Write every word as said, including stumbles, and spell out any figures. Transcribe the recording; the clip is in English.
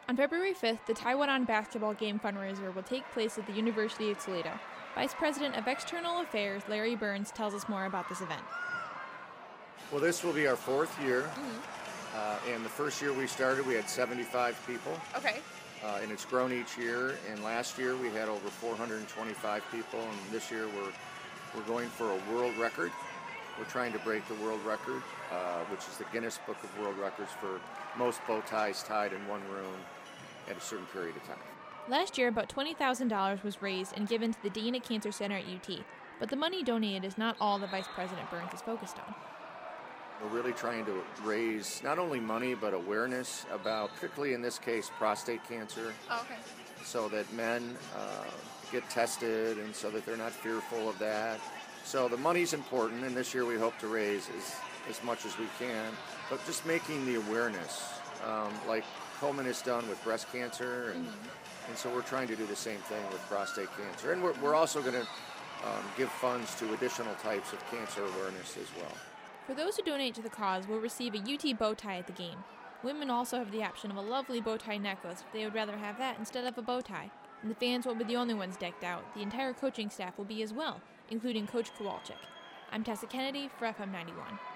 On February fifth, the Taiwan basketball game fundraiser will take place at the University of Toledo. Vice President of External Affairs Larry Burns tells us more about this event. Well, this will be our fourth year, Mm-hmm. uh, and the first year we started, we had seventy-five people, Okay. uh, and it's grown each year. And last year we had over four hundred twenty-five people, and this year we're we're going for a world record. We're trying to break the world record, uh, which is the Guinness Book of World Records for most bow ties tied in one room at a certain period of time. Last year, about twenty thousand dollars was raised and given to the Dana Cancer Center at U T, but the money donated is not all that Vice President Burns is focused on. We're really trying to raise not only money but awareness about, particularly in this case, prostate cancer, Oh, okay. so that men uh, get tested and so that they're not fearful of that. So the money's important, and this year we hope to raise as, as much as we can, but just making the awareness, um, like Coleman has done with breast cancer, and, mm-hmm. and so we're trying to do the same thing with prostate cancer. And we're, we're also going to um, give funds to additional types of cancer awareness as well. For those who donate to the cause, will receive a U T bow tie at the game. Women also have the option of a lovely bow tie necklace if they would rather have that instead of a bow tie. And the fans won't be the only ones decked out. The entire coaching staff will be as well, including Coach Kowalczyk. I'm Tessa Kennedy for F M ninety-one.